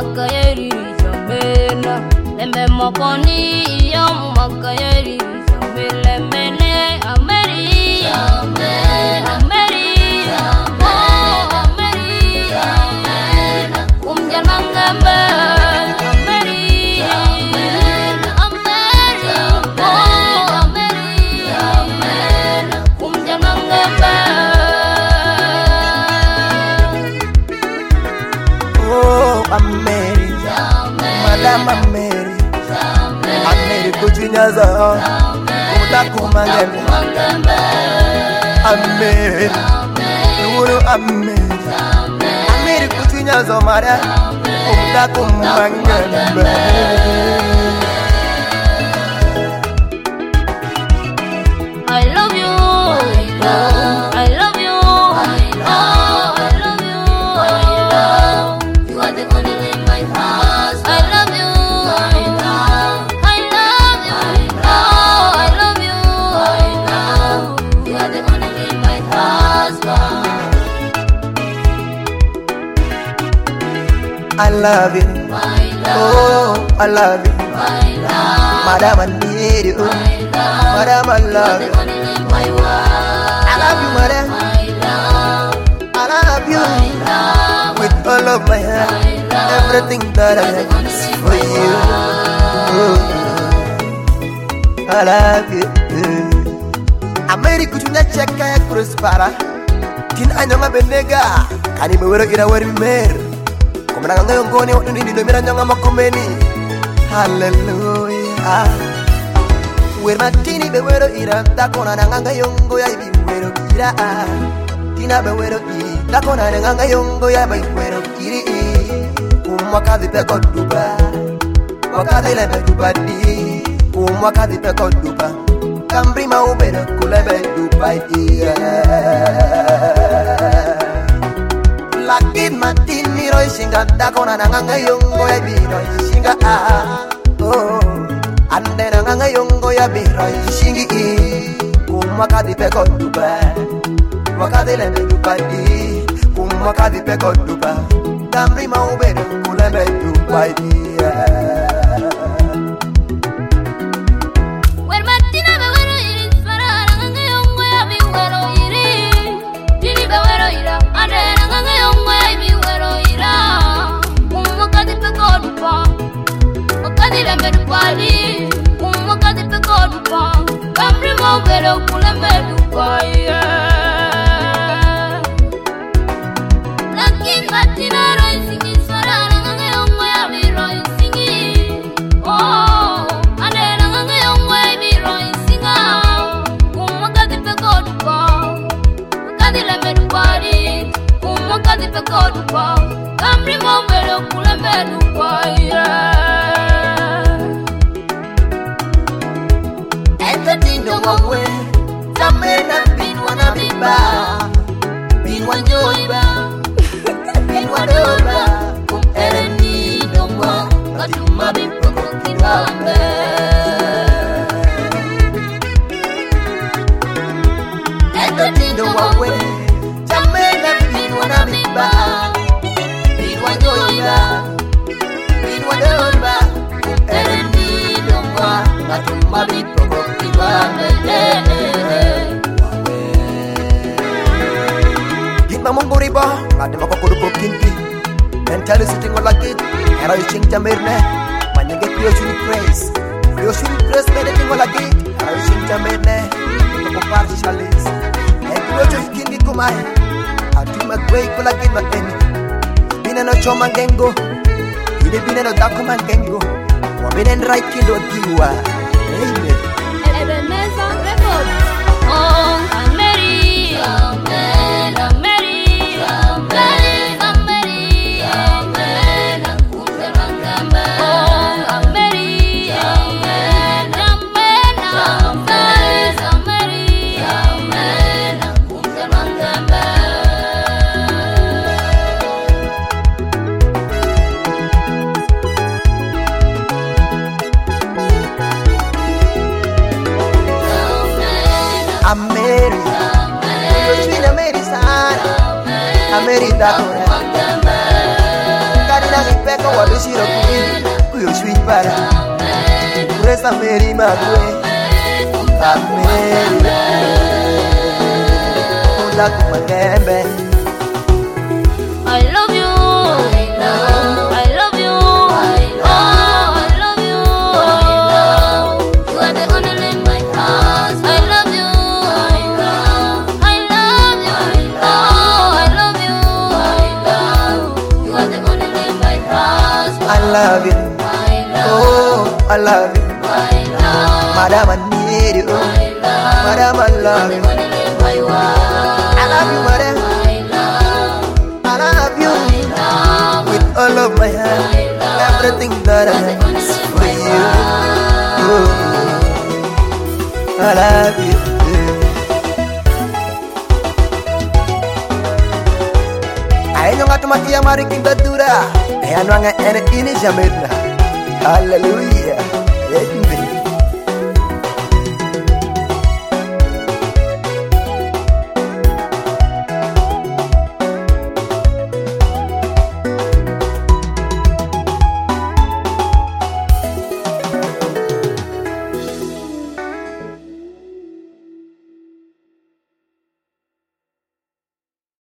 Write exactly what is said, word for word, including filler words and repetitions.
makayeri jamena lembe mokoni iyo makayeri jamele mene ameri amen ameri amen ameri amen umjana ngambe ameri amen ameri oh ameri amen umjana ngambe Ameri, Madam Ameri, Ameri kuchinyaza, utakumangeme. Ameri, uru Ameri, Ameri kuchinyaza mara, utakumangeme. I love you, I love, I love you, I love, I love you, I love. You are the only in my heart. I love you, I love, I love you, oh, I love you, I love. You are the only in my husband. I love you, My love, oh, I love you, my love, Madam I need you, my love. Madam I love The you, only in my world. I love you, Madam, My love, I love you, my love. with all of my heart, everything that I have is for you. Oh, I love you. Ameri kuchunya cheka ya kuruspara, tin anyonga benega, kani bewero ira wari mer. Komana ngayo ngoni watu ndi ndo mira nyonga makomeni. Hallelujah. Wer matini bewero ira takona nanga yongo ya ibi bewero ira. Tina bewero ira takona nanga yongo ya ibi bewero iri. Umwaka dipe koduba, wakati lebe dubadi. Umwaka dipe koduba, kambri maubero kulebe dubadi. Lakin matini roi singa takona nanga yongo ya ibi roi singa ah. Oh, ande nanga yongo ya ibi roi singi i. Umwaka dipe koduba, wakati lebe dubadi. Umwaka dipe koduba, kambri maubero kulebe dubadi. Wer matina bewero iri farara nanga yongo ya biwero iri. Dini bewero ira ande nanga yongo ya biwero ira. Umwaka dipe kodupa, wakati lembe dupali. Umwaka dipe kodupa, kamri maubero kulembe dupai. Lakin matina roi singi farara nanga yongo ya biroi singi. Oh, ande nanga yongo ya biroi singa. Umwaka dipe kodupa, wakati lembe dupali. Umwaka dipe kodupa, kamri maubero kulembe dupai. Entertainment wawe, tamena bin wana biba, bin wanjoiba, bin wadoba, kum ereni domwa, katuma bipoko kirambe. Entertainment wawe, tamena bin wana biba, bin wanjoiba, bin wadoba, kum ereni domwa, katuma bipoko kirambe. Git mamung buriba, ngade mako kudu kinti. Mentally sitting on like it, era you ching jamirne. Manya get your shuni praise. Your shuni praise made it like it, era you ching jamirne. Mako partialis. And you just kingi kumai. Ati magway ko like it ma eni. Bine no choma gengo. Ide bine no daku mangengo. Wa bine right kindo diwa. Amen. Ebenezer Records. Oh, Ameri, Amen, Ameri, Amen, Ameri, Amen, Umjana oh, Ameri, Amen, Amen, Amen, Ameri, Amen, Umjana Ameri, Yoshina Ameri sana, Ameri dakora. Kadi na ipeko wabi shiro kuyo shwi para Presa meri magwe Ameri Kunda kumagembe I love you, I love, I love you, I love, I love you, I love. You are the only in my heart. I love you, I love, I love you, oh, I love you, I love. You are the only in my heart. I love you, I love, oh, I love you, I love, Madam, I need you, I love. Madam, I love you, Only in my world. I love you, Madam, I love, I love you, I love. with all of my heart, everything that I have is for you, oh, I love you. I know what my dear Marikin the Dura, and I'm going to ini jamirna. Hallelujah.